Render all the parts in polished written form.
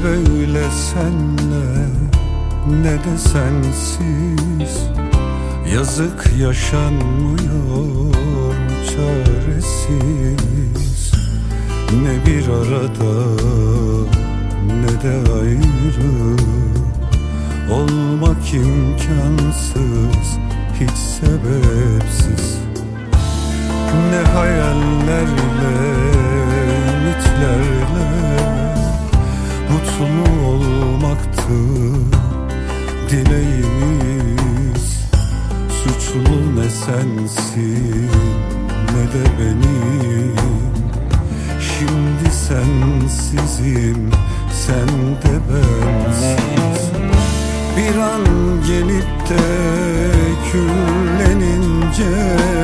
böyle senle ne de sensiz. Yazık yaşanmıyor çaresiz. Ne bir arada ne de ayrı olmak imkansız, hiç sebepsiz. Ne hayallerle, ümitlerle mutlu olmaktı dileğimiz. Suçlu ne sensin ne de benim. Şimdi sensizim, sen de bensiz. Bir an gelip de küllenince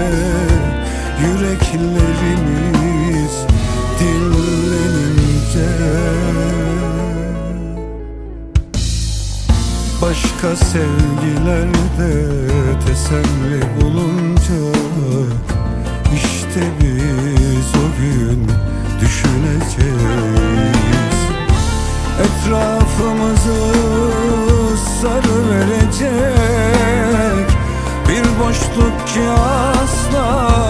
yüreklerimiz dinlenince, başka sevgilerde teselli bulunca, işte biz o gün düşüneceğiz. Etrafımızı sarıverecek bir boşluk ki asla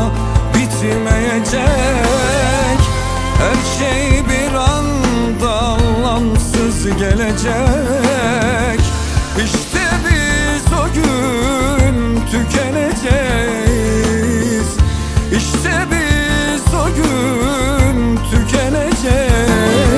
bitmeyecek. Her şey bir anda anlamsız gelecek. İşte biz o gün tükeneceğiz. İşte biz o gün tükeneceğiz.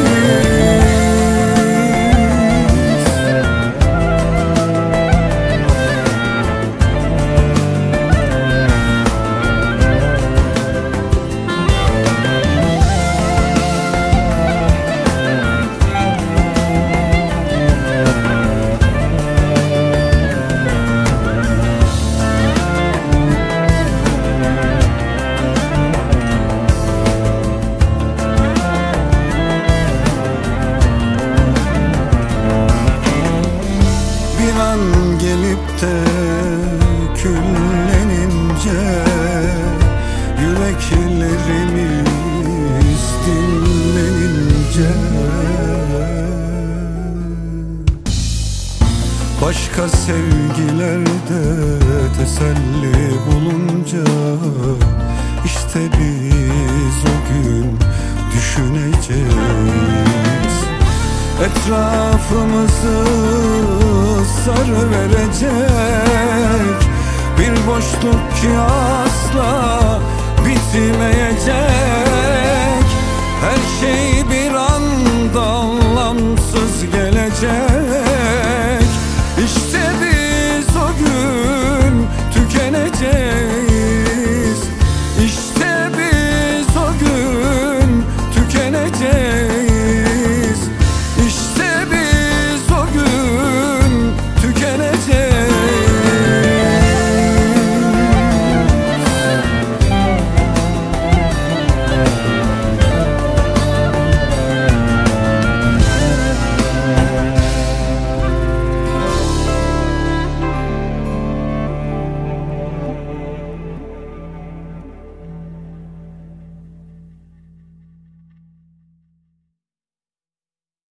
Gelip de küllenince yüreklerimiz dinlenince, başka sevgilerde teselli bulunca, işte biz o gün düşüneceğiz. Etrafımızı sarıverecek bir boşluk ki asla bitmeyecek.